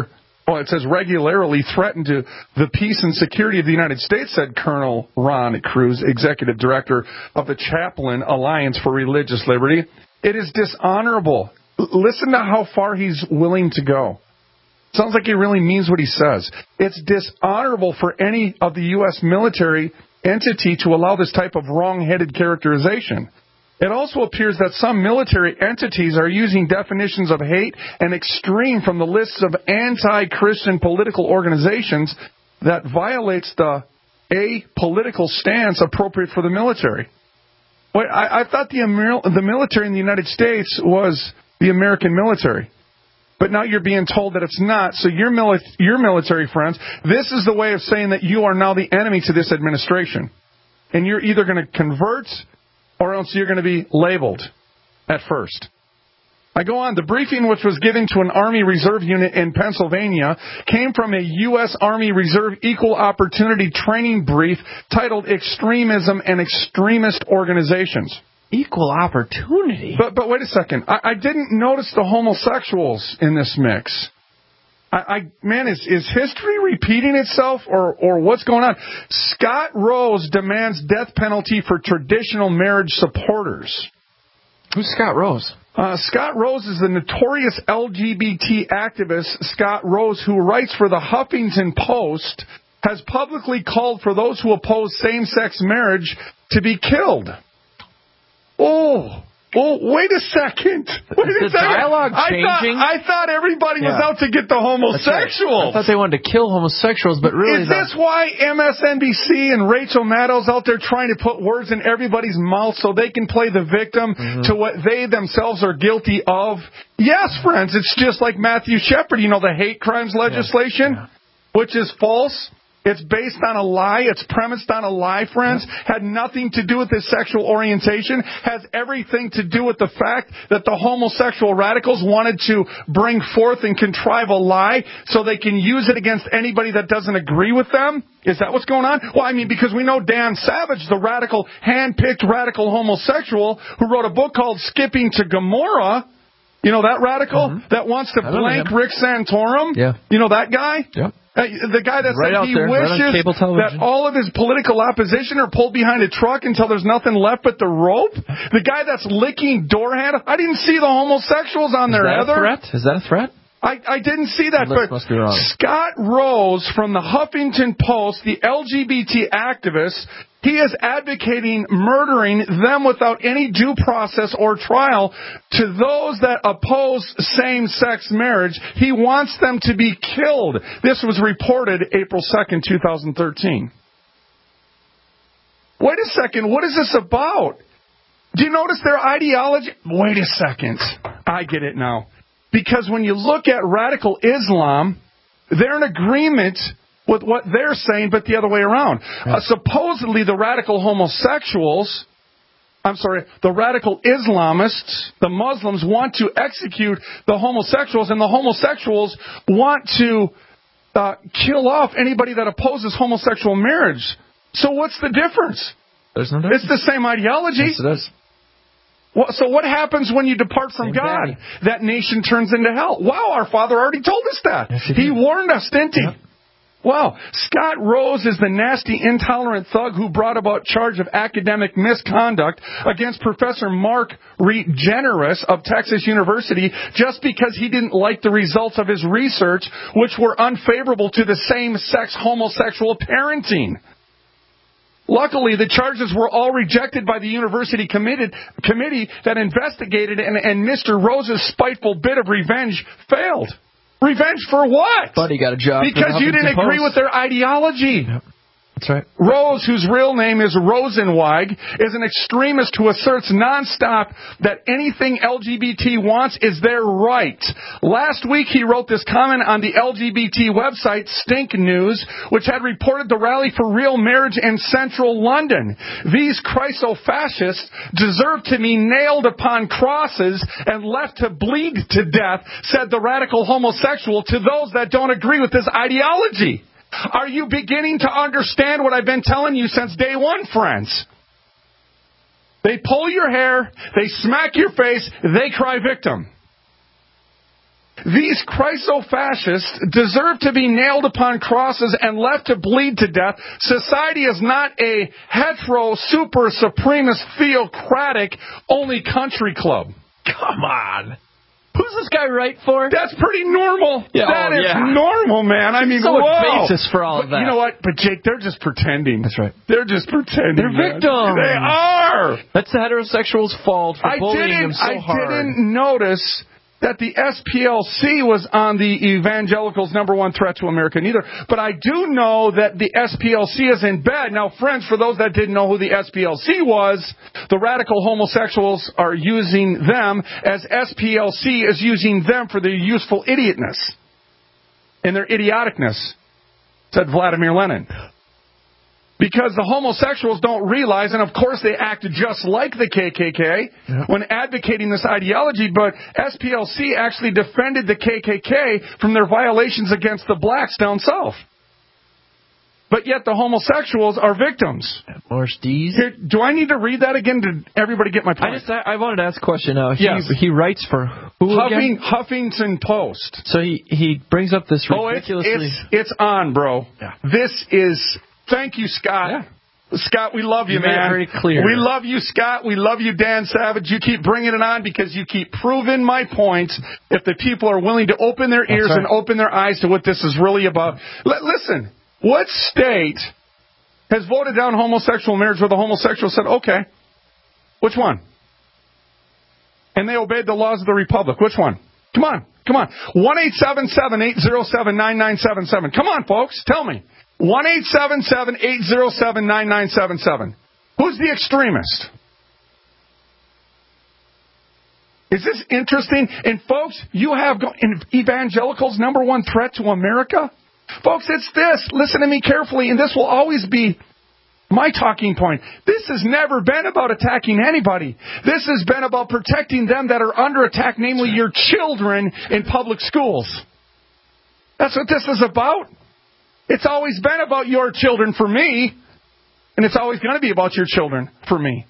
Well, it says regularly threaten to the peace and security of the United States, said Colonel Ron Cruz, executive director of the Chaplain Alliance for Religious Liberty. It is dishonorable. L- listen to how far he's willing to go. Sounds like he really means what he says. It's dishonorable for any of the U S military entity to allow this type of wrong-headed characterization. It also appears that some military entities are using definitions of hate and extreme from the lists of anti-Christian political organizations that violates the apolitical stance appropriate for the military. Wait, I, I thought the, the military in the United States was the American military. But now you're being told that it's not. So your, mili- your military friends, this is the way of saying that you are now the enemy to this administration. And you're either going to convert or else you're going to be labeled at first. I go on. The briefing, which was given to an Army Reserve unit in Pennsylvania, came from a U S. Army Reserve Equal Opportunity Training brief titled Extremism and Extremist Organizations. Equal opportunity? But but wait a second. I, I didn't notice the homosexuals in this mix. I, I man, is is history repeating itself, or or what's going on? Scott Rose demands death penalty for traditional marriage supporters. Who's Scott Rose? Uh, Scott Rose is the notorious L G B T activist Scott Rose, who writes for the Huffington Post, has publicly called for those who oppose same-sex marriage to be killed. Oh, oh, wait a second. Wait Is a the second. dialogue changing? I thought, I thought everybody was Yeah. out to get the homosexuals. Right. I thought they wanted to kill homosexuals, but really... Is this why M S N B C and Rachel Maddow's out there trying to put words in everybody's mouth so they can play the victim mm-hmm. to what they themselves are guilty of? Yes, friends, it's just like Matthew Shepard, you know, the hate crimes legislation, yeah. Yeah. which is false. It's based on a lie. It's premised on a lie, friends. Had nothing to do with his sexual orientation. Has everything to do with the fact that the homosexual radicals wanted to bring forth and contrive a lie so they can use it against anybody that doesn't agree with them. Is that what's going on? Well, I mean, because we know Dan Savage, the radical, hand-picked radical homosexual who wrote a book called Skipping to Gomorrah. You know that radical mm-hmm. that wants to blank Rick Santorum? Yeah. You know that guy? Yeah. Uh, the guy that right said he there, wishes right that all of his political opposition are pulled behind a truck until there's nothing left but the rope. The guy that's licking door handle. I didn't see the homosexuals on Is there, that Heather. A threat? Is that a threat? I, I didn't see that, Well, but must be wrong. Scott Rose from the Huffington Post, the L G B T activist, he is advocating murdering them without any due process or trial. To those that oppose same-sex marriage, he wants them to be killed. This was reported April second, twenty thirteen. Wait a second, what is this about? Do you notice their ideology? Wait a second, I get it now. Because when you look at radical Islam, they're in agreement with what they're saying, but the other way around. Uh, supposedly, the radical homosexuals, I'm sorry, the radical Islamists, the Muslims, want to execute the homosexuals, and the homosexuals want to uh, kill off anybody that opposes homosexual marriage. So what's the difference? There's no difference. It's the same ideology. Yes, it is. Well, so what happens when you depart from Same God? daddy. That nation turns into hell. Wow, our Father already told us that. Yes, he he did. warned us, didn't he? Yep. Wow. Scott Rose is the nasty, intolerant thug who brought about charge of academic misconduct against Professor Mark Regeneris of Texas University just because he didn't like the results of his research, which were unfavorable to the same-sex homosexual parenting. Luckily, the charges were all rejected by the university committee, committee that investigated, and, and Mister Rose's spiteful bit of revenge failed. Revenge for what? Buddy got a job. Because you didn't agree with their ideology. Yep. That's right. Rose, whose real name is Rosenweig, is an extremist who asserts nonstop that anything L G B T wants is their right. Last week, he wrote this comment on the L G B T website Stink News, which had reported the rally for real marriage in central London. These Christo-fascists deserve to be nailed upon crosses and left to bleed to death, said the radical homosexual to those that don't agree with his ideology. Are you beginning to understand what I've been telling you since day one, friends? They pull your hair, they smack your face, they cry victim. these Christo-fascists deserve to be nailed upon crosses and left to bleed to death. Society is not a hetero, super, supremacist, theocratic, only country club. Come on. Who's this guy write for? That's pretty normal. Yeah, that oh, is yeah. normal, man. I mean, so whoa. basis for all but of that. You know what? But, Jake, they're just pretending. That's right. They're just pretending. They're man. victims. They are. That's the heterosexuals' fault for I bullying didn't, them so I hard. didn't notice that the S P L C was on the evangelicals' number one threat to America neither. But I do know that the S P L C is in bed. Now, friends, for those that didn't know who the S P L C was, the radical homosexuals are using them as S P L C is using them for their useful idiotness and their idioticness, said Vladimir Lenin. Because the homosexuals don't realize, and of course they act just like the K K K yeah. when advocating this ideology, but S P L C actually defended the K K K from their violations against the blacks down south. But yet the homosexuals are victims. Morris Dees. Here, do I need to read that again to everybody get my point? I just I, I wanted to ask a question now. He, yes. he writes for who Huffing, again? Huffington Post. So he, he brings up this ridiculously... Oh, it's, it's, it's on, bro. Yeah. This is... Thank you, Scott. Yeah. Scott, we love you, you man. Made it very clear. We love you, Scott. We love you, Dan Savage. You keep bringing it on because you keep proving my points. If the people are willing to open their ears right. and open their eyes to what this is really about. L- listen, what state has voted down homosexual marriage where the homosexual said, okay, which one? And they obeyed the laws of the republic. Which one? Come on, come on. one eight seven seven, eight zero seven, nine nine seven seven. Come on, folks, tell me. one eight seven seven, eight zero seven, nine nine seven seven. Who's the extremist? Is this interesting? And folks, you have evangelicals' number one threat to America? Folks, it's this. Listen to me carefully, and this will always be my talking point. This has never been about attacking anybody. This has been about protecting them that are under attack, namely your children in public schools. That's what this is about. It's always been about your children for me, and it's always going to be about your children for me.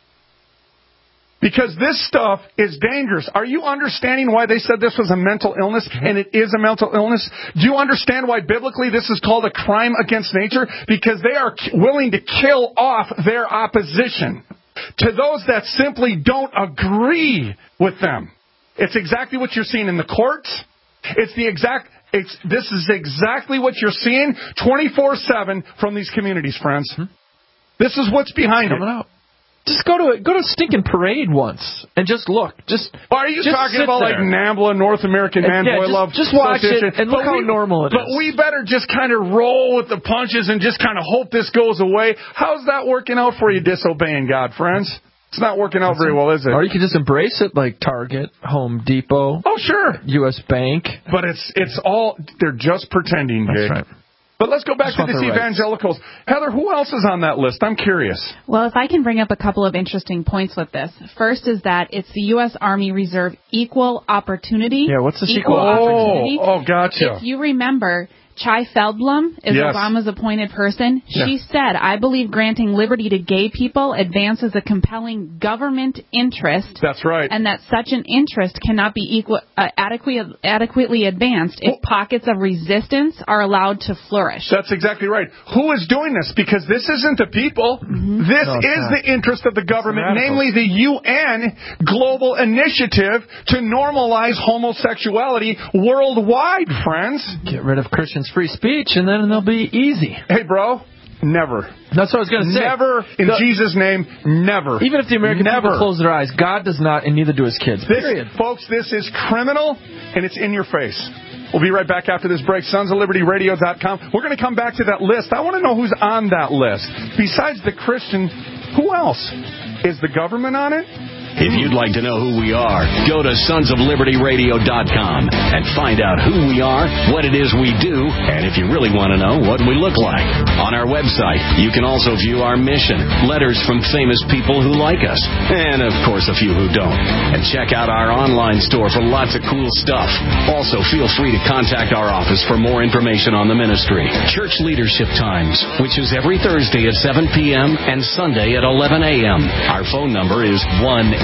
Because this stuff is dangerous. Are you understanding why they said this was a mental illness, and it is a mental illness? Do you understand why biblically this is called a crime against nature? Because they are willing to kill off their opposition to those that simply don't agree with them. It's exactly what you're seeing in the courts. It's the exact... It's, this is exactly what you're seeing twenty-four seven from these communities, friends. Hmm? This is what's behind Coming it. Out. Just go to a, go to a stinking parade once and just look. Just are you just talking about there. like NAMBLA, North American Man yeah, Boy just, Love Just watch Association. it and look but how we, normal it but is. But we better just kind of roll with the punches and just kind of hope this goes away. How's that working out for you, disobeying God, friends? It's not working out very well, is it? Or you could just embrace it like Target, Home Depot. Oh, sure. U S Bank. But it's it's all, they're just pretending, Jake. That's right. But let's go back Just to these evangelicals. Rights. Heather, who else is on that list? I'm curious. Well, if I can bring up a couple of interesting points with this. First is that it's the U S Army Reserve Equal Opportunity. Yeah, what's this equal, equal opportunity? Oh, oh, gotcha. If you remember, Chai Feldblum is yes. Obama's appointed person. Yeah. She said, I believe granting liberty to gay people advances a compelling government interest. That's right. And that such an interest cannot be equal, uh, adequately, adequately advanced if well, pockets of resistance are allowed to flourish. That's exactly right. Who is doing this? Because this isn't the people. Mm-hmm. This no, is not. the interest of the government, namely the U N Global Initiative to normalize homosexuality worldwide, friends. Get rid of Christians' free speech, and then they'll be easy. Hey, bro, never. That's what I was going to say. Never, in the, Jesus' name, never. Even if the American never. people close their eyes, God does not, and neither do his kids. This, period. Folks, this is criminal, and it's in your face. We'll be right back after this break. Sons of Liberty Radio dot com. We're going to come back to that list. I want to know who's on that list. Besides the Christian, who else? Is the government on it? If you'd like to know who we are, go to Sons of Liberty Radio dot com and find out who we are, what it is we do, and if you really want to know, what we look like. On our website, you can also view our mission, letters from famous people who like us, and, of course, a few who don't. And check out our online store for lots of cool stuff. Also, feel free to contact our office for more information on the ministry. Church Leadership Times, which is every Thursday at seven p.m. and Sunday at eleven a.m. Our phone number is one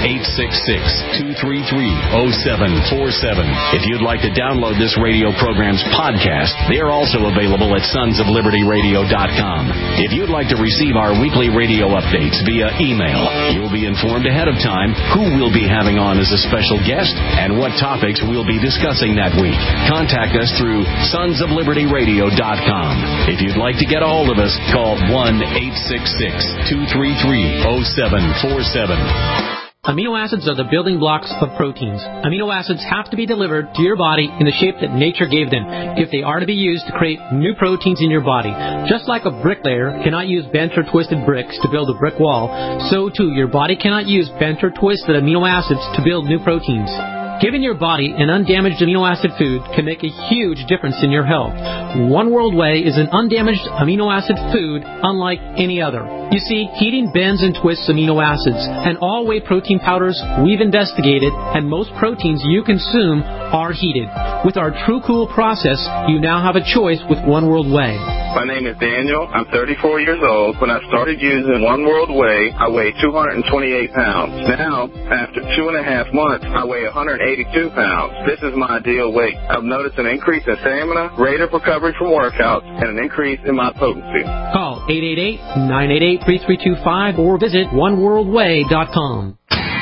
eight six six, two three three, zero seven four seven. If you'd like to download this radio program's podcast, they are also available at sons of liberty radio dot com. If you'd like to receive our weekly radio updates via email, you'll be informed ahead of time who we'll be having on as a special guest and what topics we'll be discussing that week. Contact us through sons of liberty radio dot com. If you'd like to get a hold of us, call one eight six six, two three three, zero seven four seven. Amino acids are the building blocks of proteins. Amino acids have to be delivered to your body in the shape that nature gave them if they are to be used to create new proteins in your body. Just like a bricklayer cannot use bent or twisted bricks to build a brick wall, so too your body cannot use bent or twisted amino acids to build new proteins. Giving your body an undamaged amino acid food can make a huge difference in your health. One World Whey is an undamaged amino acid food unlike any other. You see, heating bends and twists amino acids, and all whey protein powders we've investigated, and most proteins you consume are heated. With our True Cool process, you now have a choice with One World Whey. My name is Daniel. I'm thirty-four years old. When I started using One World Whey, I weighed two hundred twenty-eight pounds. Now, after two and a half months, I weigh one hundred eighty-two pounds. This is my ideal weight. I've noticed an increase in stamina, rate of recovery from workouts, and an increase in my potency. Call eight eight eight, nine eight eight, three three two five or visit one world whey dot com.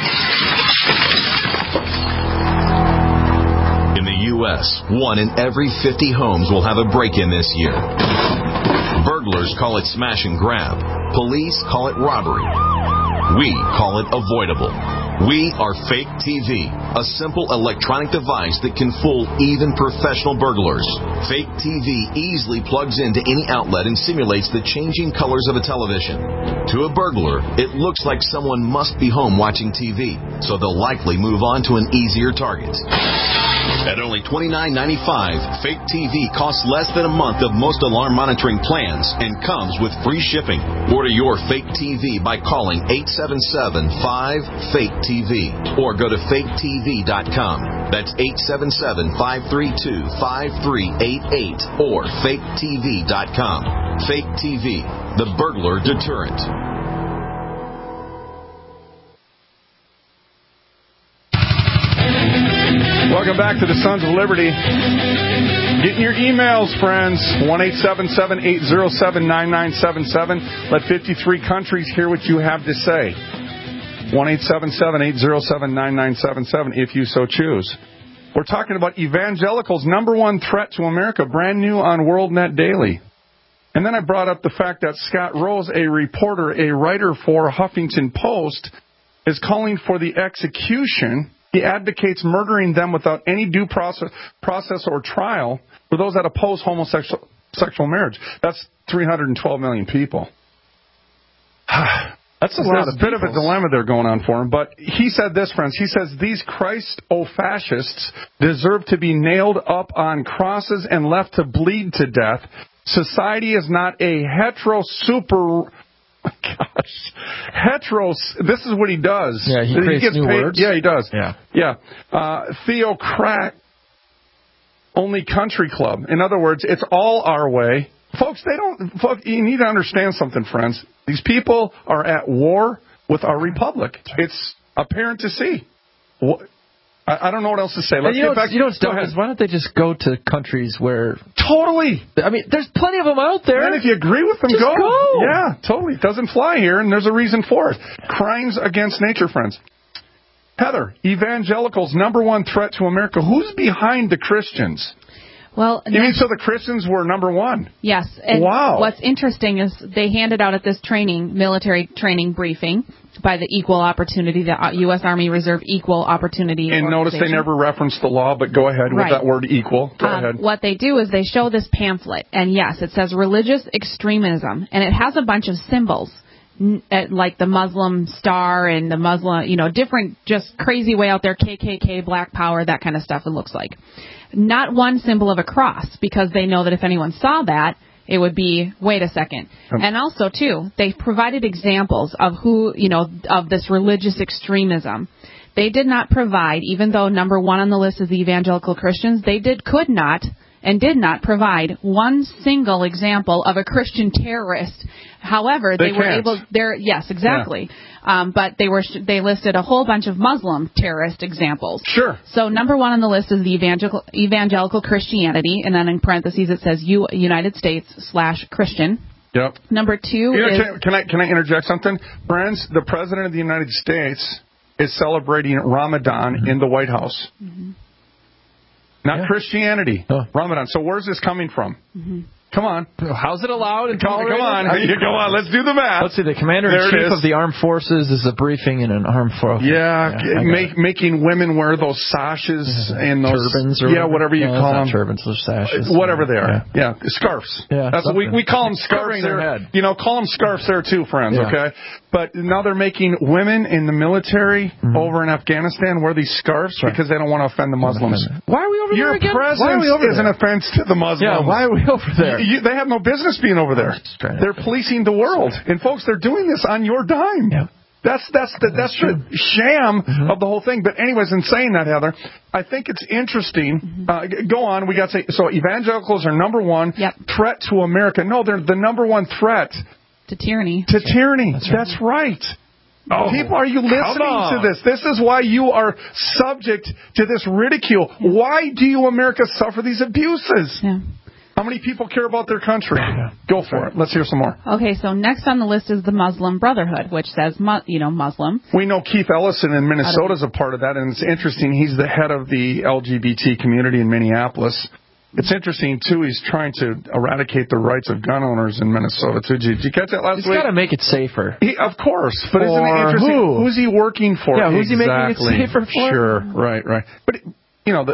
In the U S, one in every fifty homes will have a break-in this year. Burglars call it smash and grab. Police call it robbery. We call it avoidable. We are Fake T V, a simple electronic device that can fool even professional burglars. Fake T V easily plugs into any outlet and simulates the changing colors of a television. To a burglar, it looks like someone must be home watching T V, so they'll likely move on to an easier target. At only twenty-nine ninety-five, Fake T V costs less than a month of most alarm monitoring plans and comes with free shipping. Order your Fake T V by calling eight seven seven, five, fake T V or go to fake T V dot com. That's eight seven seven, five three two, five three eight eight or fake T V dot com. Fake T V, the burglar deterrent. Welcome back to the Sons of Liberty. Getting your emails, friends. one eight seven seven, eight zero seven, nine nine seven seven. Let fifty-three countries hear what you have to say. one eight seven seven, eight zero seven, nine nine seven seven if you so choose. We're talking about evangelicals' number one threat to America, brand new on WorldNet Daily. And then I brought up the fact that Scott Rose, a reporter, a writer for Huffington Post, is calling for the execution. He advocates murdering them without any due process, process or trial for those that oppose homosexual sexual marriage. That's three hundred twelve million people. That's a lot. There's a bit of a dilemma there going on for him. But he said this, friends. He says, these Christo-fascists deserve to be nailed up on crosses and left to bleed to death. Society is not a hetero super... Oh my gosh. Heteros, this is what he does. Yeah, he creates he gets new paid. words. Yeah, he does. Yeah. Yeah. Uh, theocrat only country club. In other words, it's all our way. Folks, they don't, folks, you need to understand something, friends. These people are at war with our republic. It's apparent to see. What, I, I don't know what else to say. Let's you get know, back. You know what's dumb is why don't they just go to countries where... Totally. I mean, there's plenty of them out there. And if you agree with them, just go. go. Yeah, totally. It doesn't fly here, and there's a reason for it. Crimes against nature, friends. Heather, evangelicals' number one threat to America. Who's behind the Christians? Well, you mean so the Christians were number one? Yes. And wow. What's interesting is they handed out at this training, military training briefing by the Equal Opportunity, the U S Army Reserve Equal Opportunity And notice they never referenced the law, but go ahead right. with that word equal. Go um, ahead. What they do is they show this pamphlet, and yes, it says religious extremism, and it has a bunch of symbols, like the Muslim star and the Muslim, you know, different, just crazy way out there, K K K, Black Power, that kind of stuff it looks like. Not one symbol of a cross, because they know that if anyone saw that, it would be, wait a second. Um, and also, too, they provided examples of who, you know, of this religious extremism. They did not provide, even though number one on the list is the evangelical Christians, they did could not and did not provide one single example of a Christian terrorist. However, they, They were can't. able. They're yes, exactly. Yeah. Um, but they were they listed a whole bunch of Muslim terrorist examples. Sure. So number one on the list is the evangelical evangelical Christianity, and then in parentheses it says U, United States slash Christian. Yep. Number two you know, is can, can I can I interject something, friends? The president of the United States is celebrating Ramadan mm-hmm. in the White House. Mm-hmm. Not yeah. Christianity. Oh. Ramadan. So where's this coming from? Mm-hmm. Come on. How's it allowed? In come, come on. Come on. Let's do the math. Let's see. The commander-in-chief of the armed forces is a briefing in an armed force. Yeah. yeah make, making women wear those sashes and those turbans or yeah, whatever you no, call them. Turbans or sashes. Whatever they are. Yeah. yeah. Scarves. Yeah. That's what we we call them scarves there. Head. You know, call them scarves there too, friends. Yeah. Okay. But now they're making women in the military mm-hmm. over in Afghanistan wear these scarves right. because they don't want to offend the Muslims. Why are we over Your there again? Your presence over is there? an offense to the Muslims. Yeah. Why are we over there? You, they have no business being over there. They're policing the world, and folks, they're doing this on your dime. Yeah. That's that's the that's, that's the sham mm-hmm. of the whole thing. But anyways, in saying that, Heather, I think it's interesting. Mm-hmm. Uh, go on. We got to say so. Evangelicals are number one yep. threat to America. No, they're the number one threat to tyranny. To tyranny. That's right. That's right. Oh, People, are you listening to this? This is why you are subject to this ridicule. Yeah. Why do you, America, suffer these abuses? Yeah. How many people care about their country? Yeah. Go for it. Let's hear some more. Okay, so next on the list is the Muslim Brotherhood, which says, you know, Muslim. We know Keith Ellison in Minnesota is a part of that, and it's interesting. He's the head of the L G B T community in Minneapolis. It's interesting, too, he's trying to eradicate the rights of gun owners in Minnesota, too. Did you catch that last he's week? He's got to make it safer. He, of course. But for isn't it interesting? Who? Who's he working for? Yeah, who's exactly. he making it safer for? Sure, right, right. But, you know, the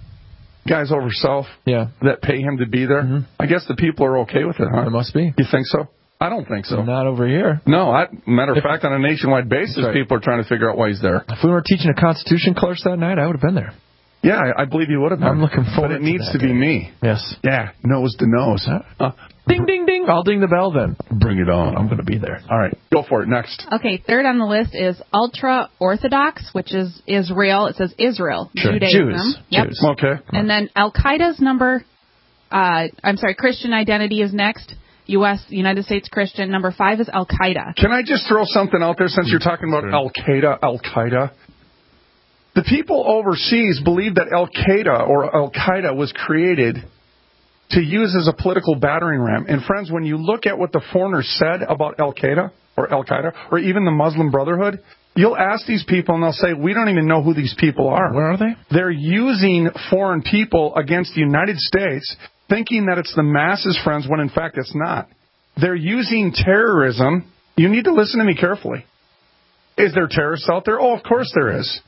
guys over south yeah. that pay him to be there, mm-hmm. I guess the people are okay with it, huh? It must be. You think so? I don't think so. Not over here. No, I, matter of fact, on a nationwide basis, right. people are trying to figure out why he's there. If we were teaching a Constitution course that night, I would have been there. Yeah, I believe you would have been. I'm looking forward to But it needs to, to be me. Yes. Yeah, nose to nose. Uh, ding, ding, ding. I'll ding the bell then. Bring it on. I'm going to be there. All right. Go for it. Next. Okay, third on the list is ultra-Orthodox, which is Israel. It says Israel. Sure. Judaism. Jews. Yep. Jews. Okay. And then Al-Qaeda's number, uh, I'm sorry, Christian identity is next. U S, United States Christian. Number five is Al-Qaeda. Can I just throw something out there since you're talking about Al-Qaeda, Al-Qaeda? The people overseas believe that Al-Qaeda or Al-Qaeda was created to use as a political battering ram. And friends, when you look at what the foreigners said about Al-Qaeda or Al-Qaeda or even the Muslim Brotherhood, you'll ask these people and they'll say, we don't even know who these people are. Where are they? They're using foreign people against the United States, thinking that it's the masses, friends, when in fact it's not. They're using terrorism. You need to listen to me carefully. Is there terrorists out there? Oh, of course there is.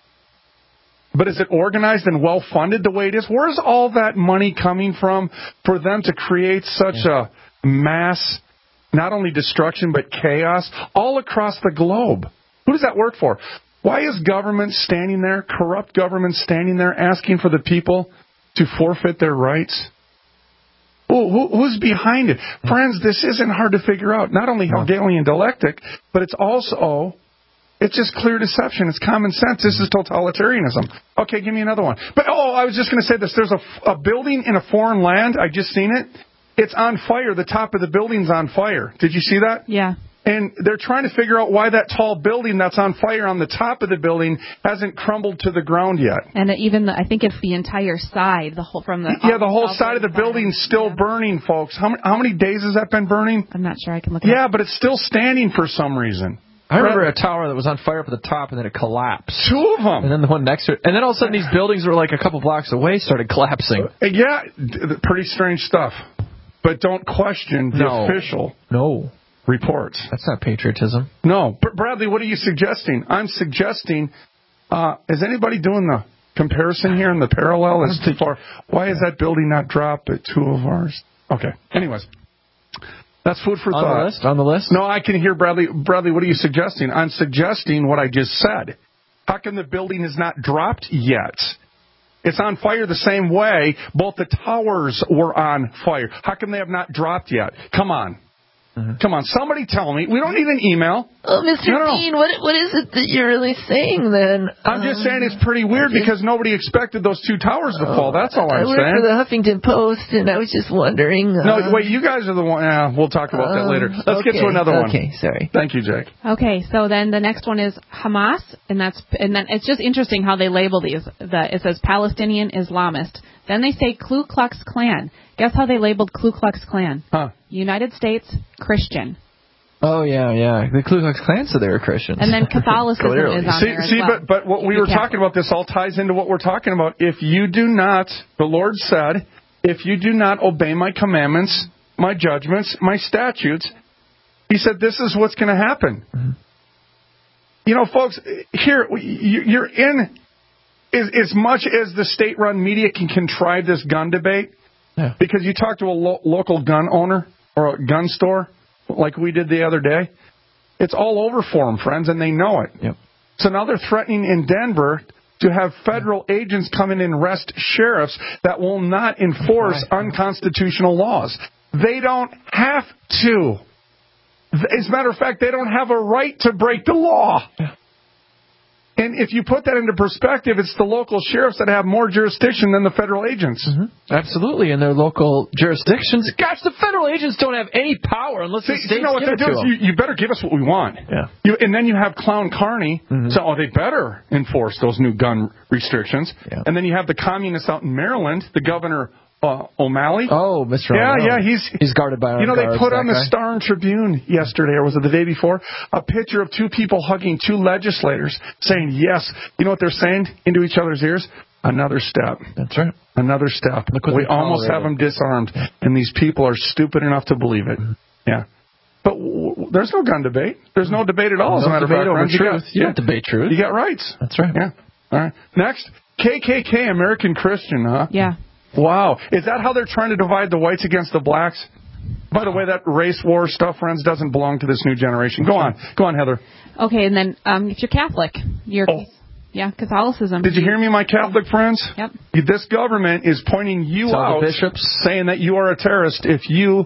But is it organized and well-funded the way it is? Where's all that money coming from for them to create such yeah. a mass, not only destruction, but chaos all across the globe? Who does that work for? Why is government standing there, corrupt government standing there, asking for the people to forfeit their rights? Who, who, who's behind it? Friends, this isn't hard to figure out. Not only Hegelian dialectic, but it's also... It's just clear deception. It's common sense. This is totalitarianism. Okay, give me another one. But, oh, I was just going to say this. There's a, a building in a foreign land. I just seen it. It's on fire. The top of the building's on fire. Did you see that? Yeah. And they're trying to figure out why that tall building that's on fire on the top of the building hasn't crumbled to the ground yet. And even, the, I think it's the entire side, the whole from the... Yeah, the whole side of the building's still yeah. burning, folks. How, how many days has that been burning? I'm not sure. I can look Yeah, up. but it's still standing for some reason. I remember a tower that was on fire up at the top, and then it collapsed. Two of them. And then the one next to it. And then all of a sudden, these buildings were like a couple blocks away started collapsing. Yeah, pretty strange stuff. But don't question the no. official no. reports. That's not patriotism. No. But Bradley, what are you suggesting? I'm suggesting, uh, is anybody doing the comparison here and the parallel as to far? Why is that building not dropped at two of ours? Okay. Anyways. That's food for on thought. On the list? On the list? No, I can hear Bradley. Bradley, what are you suggesting? I'm suggesting what I just said. How come the building is not dropped yet? It's on fire the same way both the towers were on fire. How come they have not dropped yet? Come on. Mm-hmm. Come on, somebody tell me. We don't need an email. Oh, Mister No, no, no. Dean, what what is it that you're really saying then? I'm um, just saying it's pretty weird because nobody expected those two towers to fall. That's all I'm I work saying. for the Huffington Post, and I was just wondering. No, uh, wait, you guys are the one. Yeah, we'll talk about that um, later. Let's okay, get to another one. Okay, sorry. Thank you, Jake. Okay, so then the next one is Hamas, and that's and then it's just interesting how they label these. The, it says Palestinian Islamist. Then they say Ku Klux Klan. Guess how they labeled Ku Klux Klan? Huh? United States Christian. Oh yeah, yeah. The Ku Klux Klan said they were Christians. And then Catholicism is on see, there as see, well. but but what we were Catholic. talking about, this all ties into what we're talking about. If you do not, the Lord said, if you do not obey my commandments, my judgments, my statutes, He said, this is what's going to happen. Mm-hmm. You know, folks, here you're in. As, as much as the state-run media can contrive this gun debate, yeah. because you talk to a lo- local gun owner or a gun store, like we did the other day, it's all over for them, friends, and they know it. Yep. So now they're threatening in Denver to have federal agents come in and arrest sheriffs that will not enforce unconstitutional laws. They don't have to. As a matter of fact, they don't have a right to break the law. Yeah. And if you put that into perspective, it's the local sheriffs that have more jurisdiction than the federal agents. Mm-hmm. Absolutely, in their local jurisdictions. Gosh, the federal agents don't have any power unless the See, states you know what give they it do to is them. you, you better give us what we want. Yeah. You, and then you have Clown Carney, mm-hmm. so oh, they better enforce those new gun restrictions. Yeah. And then you have the communists out in Maryland, the governor uh, O'Malley. Oh, Mister Yeah, O'Malley. yeah, he's he's guarded by. You know, guards, they put on the guy. Star and Tribune yesterday, or was it the day before, a picture of two people hugging two legislators, saying yes. You know what they're saying into each other's ears? Another step. That's right. Another step. We almost have them disarmed, and these people are stupid enough to believe it. Mm-hmm. Yeah. But w- w- there's no gun debate. There's no debate at all. No as a matter debate of fact, over you truth. got, You yeah. don't debate truth. You got rights. That's right. Yeah. All right. Next, K K K, American Christian, huh? Yeah. Wow. Is that how they're trying to divide the whites against the blacks? By the way, that race war stuff, friends, doesn't belong to this new generation. Go on. Go on, Heather. Okay, and then um, if you're Catholic, you're... Oh. Yeah, Catholicism. Did you hear me, my Catholic friends? Yep. This government is pointing you Tell out, the bishops. saying that you are a terrorist if you...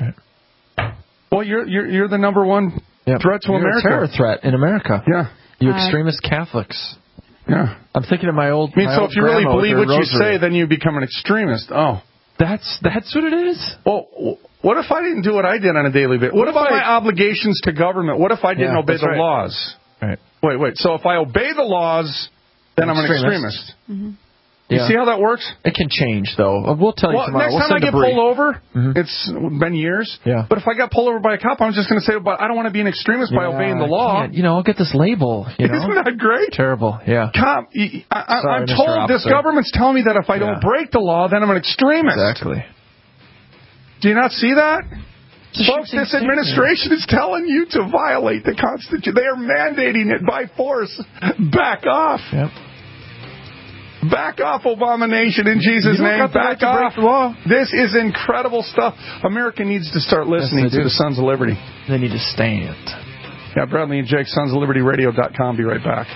Well, you're you're, you're the number one yep. threat to you're America. A terror threat in America. Yeah. You uh, extremist Catholics. Yeah. I'm thinking of my old. I mean, my so old if you really grandma with believe her what you rosary. say, then you become an extremist. Oh. That's that's what it is. Well, what if I didn't do what I did on a daily basis? What, what about I, my obligations to government? What if I didn't yeah, obey the right. laws? Right. Wait, wait. So if I obey the laws, then I'm an extremist. Mm-hmm. You yeah. see how that works? It can change, though. We'll tell you well, tomorrow. Next we'll time I get debris. pulled over, mm-hmm. it's been years. Yeah. But if I got pulled over by a cop, I'm just going to say, but I don't want to be an extremist yeah, by obeying the law. You know, I'll get this label. You know? Isn't that great? Terrible, yeah. Cop, I, I, Sorry, I'm Mister told Officer. this government's telling me that if I yeah. don't break the law, then I'm an extremist. Exactly. Do you not see that? It's Folks, this administration is telling you to violate the Constitution. They are mandating it by force. Back off. Yep. Back off, Abomination, in Jesus' name. Back off. Law. This is incredible stuff. America needs to start listening yes, to do. the Sons of Liberty. They need to stand. Yeah, Bradley and Jake, sons of liberty radio dot com. Be right back.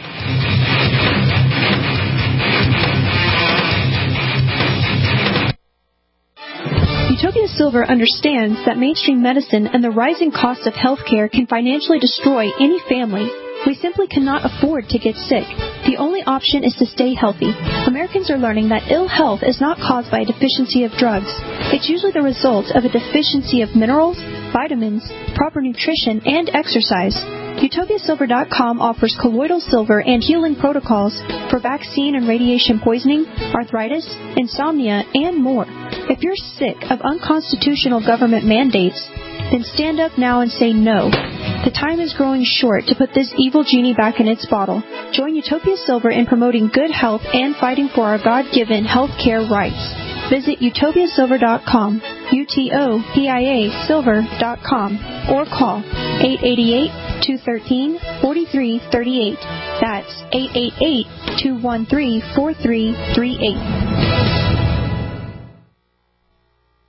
Utopia Silver understands that mainstream medicine and the rising cost of healthcare can financially destroy any family. We simply cannot afford to get sick. The only option is to stay healthy. Americans are learning that ill health is not caused by a deficiency of drugs. It's usually the result of a deficiency of minerals, vitamins, proper nutrition, and exercise. Utopia Silver dot com offers colloidal silver and healing protocols for vaccine and radiation poisoning, arthritis, insomnia, and more. If you're sick of unconstitutional government mandates, then stand up now and say no. The time is growing short to put this evil genie back in its bottle. Join Utopia Silver in promoting good health and fighting for our God-given health care rights. Visit Utopia Silver dot com, U T O P I A Silver dot com, or call eight eight eight, two one three, four three three eight. That's eight eight eight, two one three, four three three eight.